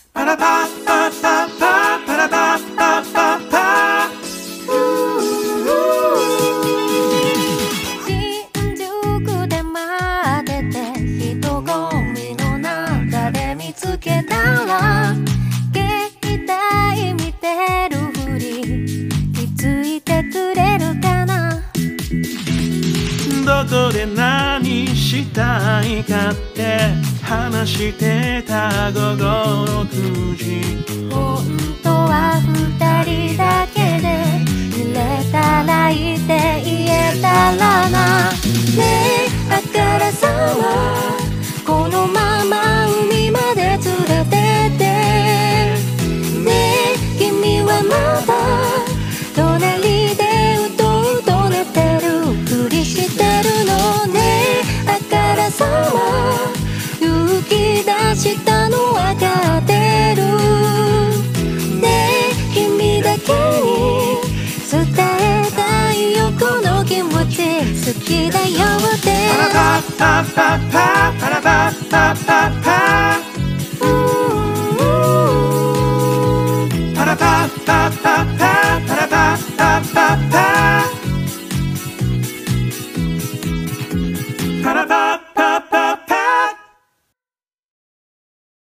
パラパパパパパラパパパパ新宿で待ってて人混みの中で見つけたら携帯見てるふり気づいてくれるかな。 どこで何したいかって話してた午後6時。 本当は二人だけで揺れたらいて言えたらな。ねえあからさまこのまま海まで連れてってねえ君はまだ隣でうとうと寝てるふりしてるのね。あからさま勇気出したのわかってるね。え君だけに伝えたいよこの気持ち好きだよって。 パラパパパパパラ